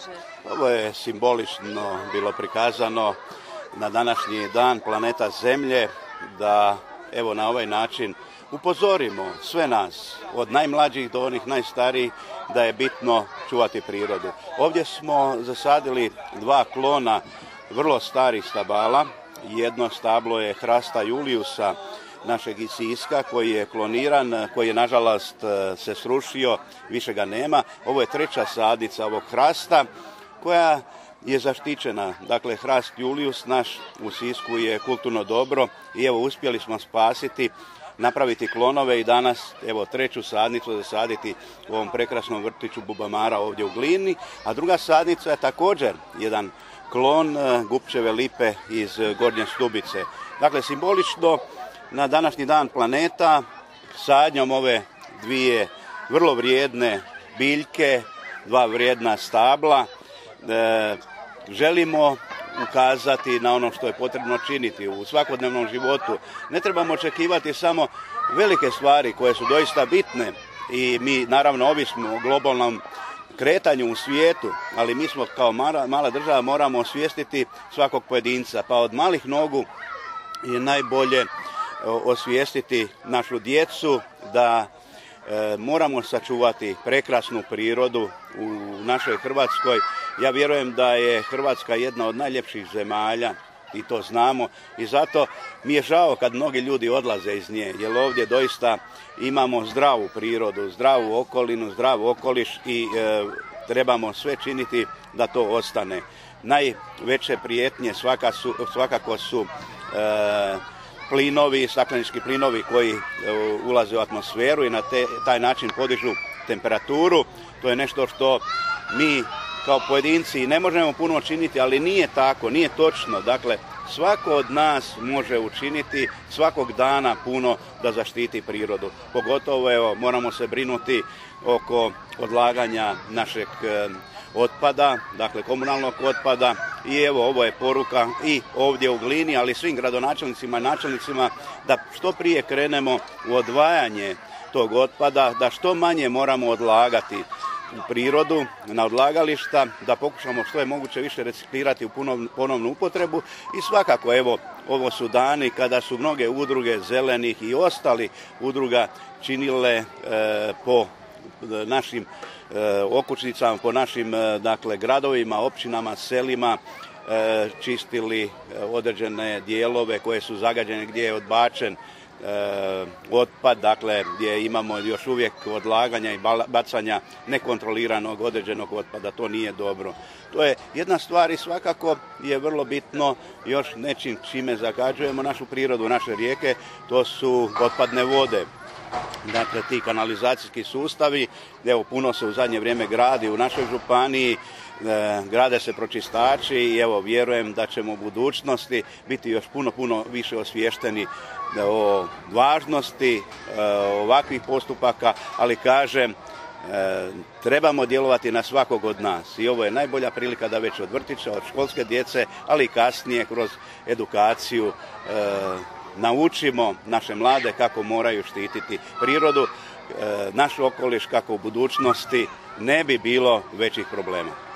Ovo je simbolično bilo prikazano na današnji dan planeta Zemlje da evo na ovaj način upozorimo sve nas, od najmlađih do onih najstarijih, da je bitno čuvati prirodu. Ovdje smo zasadili 2 klona vrlo starih stabala. Jedno stablo je hrasta Juliusa, našeg iz Siska, koji je kloniran, koji je nažalost se srušio, više ga nema. Ovo je 3. sadnica ovog hrasta koja je zaštićena. Dakle, hrast Julius naš u Sisku je kulturno dobro i evo uspjeli smo spasiti, napraviti klonove i danas evo 3. sadnicu zasaditi u ovom prekrasnom vrtiću Bubamara ovdje u Glini, a 2. sadnica je također jedan klon Gupčeve lipe iz Gornje Stubice. Dakle, simbolično na današnji dan planeta sadnjom ove 2 vrlo vrijedne biljke, 2 vrijedna stabla, želimo ukazati na ono što je potrebno činiti u svakodnevnom životu. Ne trebamo očekivati samo velike stvari koje su doista bitne i mi naravno ovisimo o globalnom kretanju u svijetu, ali mi smo kao mala država moramo osvijestiti svakog pojedinca, pa od malih nogu je najbolje osvijestiti našu djecu da moramo sačuvati prekrasnu prirodu u našoj Hrvatskoj. Ja vjerujem da je Hrvatska jedna od najljepših zemalja i to znamo i zato mi je žao kad mnogi ljudi odlaze iz nje, jer ovdje doista imamo zdravu prirodu, zdravu okolinu, zdrav okoliš i trebamo sve činiti da to ostane. Najveće prijetnje svakako su plinovi, staklenički plinovi koji ulaze u atmosferu i na taj način podižu temperaturu. To je nešto što mi kao pojedinci ne možemo puno činiti, ali nije tako, nije točno. Dakle, svako od nas može učiniti svakog dana puno da zaštiti prirodu. Pogotovo evo, moramo se brinuti oko odlaganja našeg otpada, dakle komunalnog otpada i evo ovo je poruka i ovdje u Glini, ali svim gradonačelnicima i načelnicima da što prije krenemo u odvajanje tog otpada, da što manje moramo odlagati u prirodu, na odlagališta, da pokušamo što je moguće više reciklirati u ponovnu upotrebu i svakako evo ovo su dani kada su mnoge udruge zelenih i ostali udruga činile po našim okućnicama, po našim dakle gradovima, općinama, selima, čistili određene dijelove koje su zagađene, gdje je odbačen otpad, dakle gdje imamo još uvijek odlaganja i bacanja nekontroliranog određenog otpada. To nije dobro. To je jedna stvar i svakako je vrlo bitno još nečim čime zagađujemo našu prirodu, naše rijeke, to su otpadne vode. Dakle, ti kanalizacijski sustavi, evo puno se u zadnje vrijeme gradi u našoj županiji, grade se pročistači i evo vjerujem da ćemo u budućnosti biti još puno više osviješteni o važnosti ovakvih postupaka, ali kažem, trebamo djelovati na svakog od nas i ovo je najbolja prilika da već od vrtića, od školske djece, ali i kasnije kroz edukaciju naučimo naše mlade kako moraju štititi prirodu, naš okoliš, kako u budućnosti ne bi bilo većih problema.